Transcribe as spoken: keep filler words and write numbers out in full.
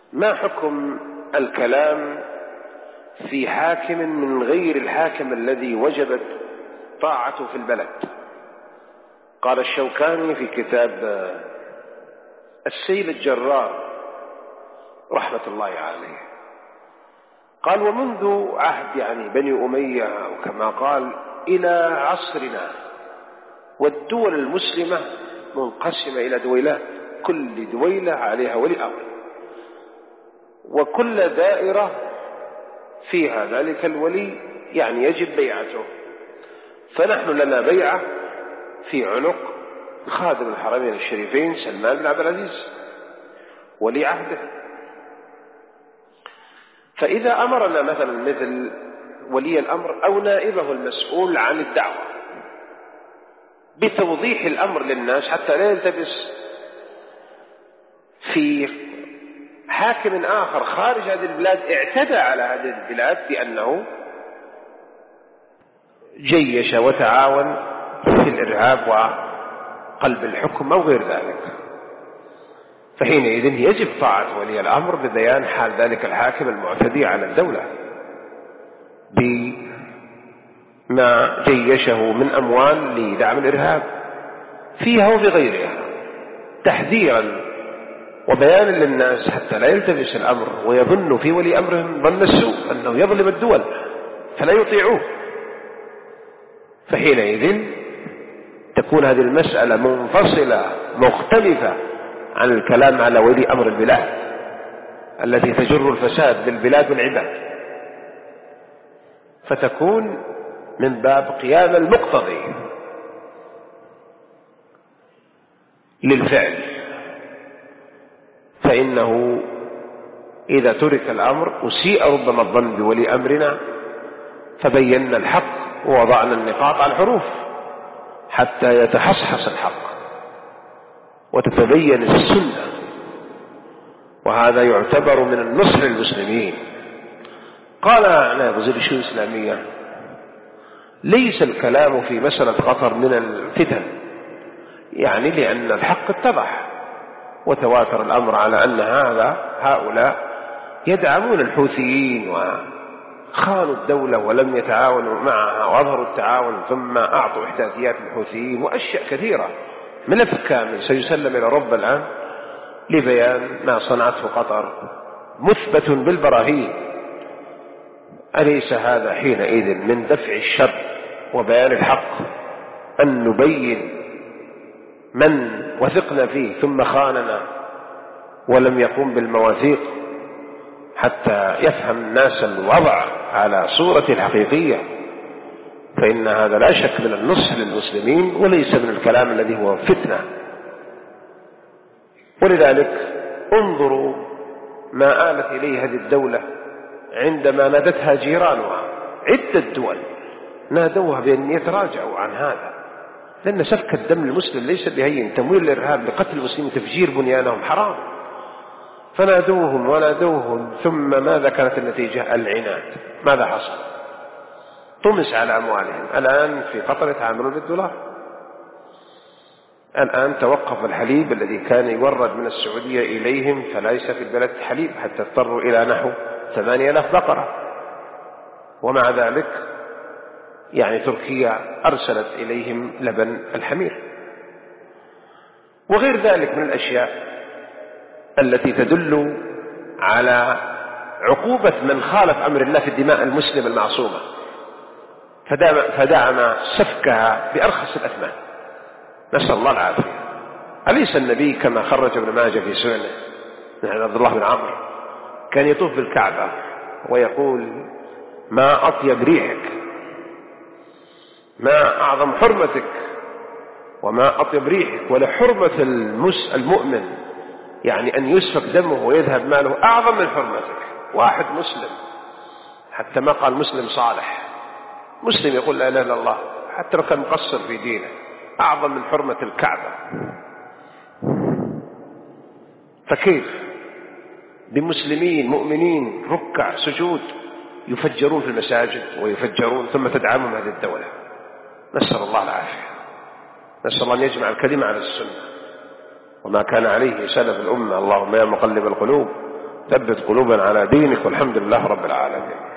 ما حكم الكلام في حاكم من غير الحاكم الذي وجبت طاعته في البلد؟ قال الشوكاني في كتاب السيل الجرار رحمة الله عليه، قال: ومنذ عهد يعني بني أمية وكما قال إلى عصرنا، والدول المسلمة منقسمة إلى دويلات، كل دويلة عليها ولي أمر، وكل دائرة فيها ذلك الولي يعني يجب بيعته. فنحن لنا بيعة في عنق خادم الحرمين الشريفين سلمان بن عبد العزيز ولي عهده. فإذا أمرنا مثلا مثل ولي الأمر أو نائبه المسؤول عن الدعوة بتوضيح الأمر للناس حتى لا يلتبس في حاكم آخر خارج هذه البلاد اعتدى على هذه البلاد بأنه جيش وتعاون في الإرهاب وقلب الحكم أو غير ذلك، فحينئذ يجب طاعة ولي الأمر ببيان حال ذلك الحاكم المعتدي على الدولة بما جيشه من أموال لدعم الإرهاب فيها وفي غيرها، تحذيرا وبيانا للناس حتى لا يلتبس الأمر ويظن في ولي أمرهم ظن السوء أنه يظلم الدول فلا يطيعوه. فحينئذ تكون هذه المسألة منفصلة مختلفة عن الكلام على ولي أمر البلاد التي تجر الفساد بالبلاد والعباد، فتكون من باب قيام المقتضي للفعل. فإنه إذا ترك الأمر أسيء ربما الظن بولي أمرنا، فبينا الحق ووضعنا النقاط على الحروف حتى يتحصحص الحق وتتبين السنة، وهذا يعتبر من النصح للمسلمين. قال نائب وزير الشؤون الإسلامية: ليس الكلام في مسألة خطر من الفتن، يعني لأن الحق اتضح وتواتر الأمر على أن هذا هؤلاء يدعمون الحوثيين وخانوا الدولة ولم يتعاونوا معها وأظهروا التعاون ثم أعطوا إحداثيات الحوثيين وأشياء كثيرة. ملف كامل سيسلم إلى رب العام لبيان ما صنعته قطر مثبت بالبراهين. أليس هذا حينئذ من دفع الشر وبيان الحق أن نبين من وثقنا فيه ثم خاننا ولم يقوم بالمواثيق حتى يفهم الناس الوضع على صورة الحقيقية؟ فإن هذا لا شك من النصح للمسلمين وليس من الكلام الذي هو فتنة. ولذلك انظروا ما آلت إليه هذه الدولة عندما نادتها جيرانها، عدة دول نادوها بأن يتراجعوا عن هذا، لأن سفك الدم المسلم ليس بهين، تمويل الإرهاب لقتل المسلمين تفجير بنيانهم حرام. فنادوهم ونادوهم، ثم ماذا كانت النتيجة؟ العناد. ماذا حصل؟ طمس على أموالهم. الآن في قطر يتعاملون بالدولار. الآن توقف الحليب الذي كان يورد من السعودية إليهم، فليس في البلد حليب حتى اضطروا إلى نحو ثمانية آلاف بقرة. ومع ذلك يعني تركيا أرسلت إليهم لبن الحمير وغير ذلك من الأشياء التي تدل على عقوبة من خالف أمر الله في الدماء المسلمة المعصومة، فدعم سفكها بأرخص الأثمان. نسأل الله العافية. أليس النبي كما خرج ابن ماجه في سننه عن عبد الله بن عمرو كان يطوف بالكعبة ويقول: ما أطيب ريحك، ما أعظم حرمتك، وما أطيب ريحك، ولحرمة المس المؤمن يعني أن يسفك دمه ويذهب ماله أعظم من حرمتك. واحد مسلم، حتى ما قال مسلم صالح، مسلم يقول لا إله إلا الله حتى لو كان مقصر في دينه، أعظم من حرمة الكعبة. فكيف بمسلمين مؤمنين ركع سجود يفجرون في المساجد ويفجرون ثم تدعمهم هذه الدولة؟ نسأل الله العافية. نسأل الله أن يجمع الكلمة على السنة وما كان عليه سلف الأمة. اللهم يا مقلب القلوب ثبت قلوبنا على دينك، والحمد لله رب العالمين.